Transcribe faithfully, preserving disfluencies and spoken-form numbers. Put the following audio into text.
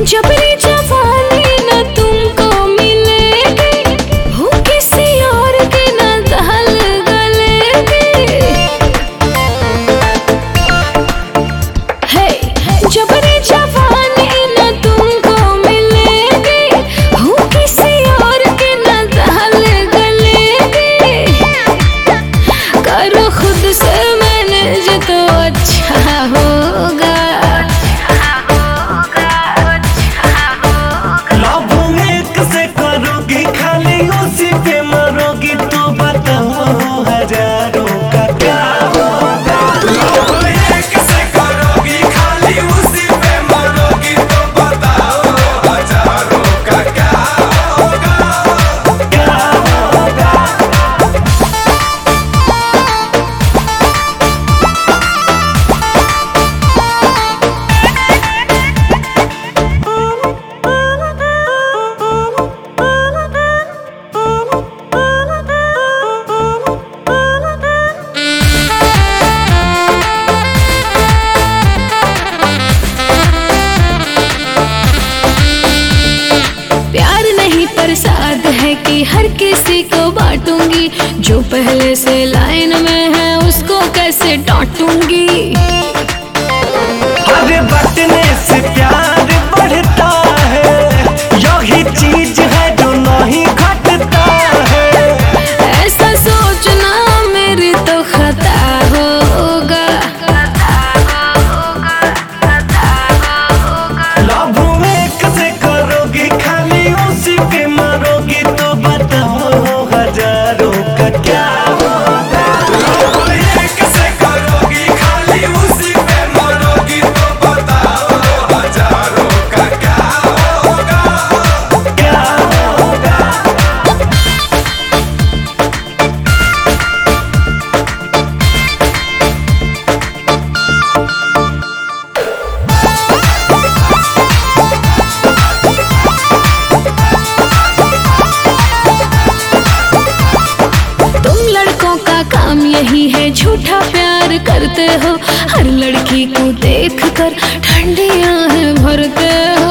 जबरी जवानी न तुमको मिलेगी, हो किसी और की न दहल गलेगी। हे जबरी जवानी न तुमको मिलेगी, हो किसी और की न दहल गलेगी। करो खुद से मैनेज तो अच्छा होगा। प्रसाद है कि हर किसी को बांटूंगी, जो पहले से लाइन में है उसको कैसे डांटूंगी। हर बटने से प्यार बढ़ता है, यही चीज है जो नहीं घटता है। ऐसा सोचना मेरी तो खता होगा। लाभ एक से करोगी खाली उसी पे मरोगी, तो बताओ हजारों का क्या होगा। एक से करोगी खाली उसी पे मरोगी, तो बताओ हजारों का क्या होगा, क्या होगा। काम यही है झूठा प्यार करते हो, हर लड़की को देखकर ठंडी आहें भरते हो।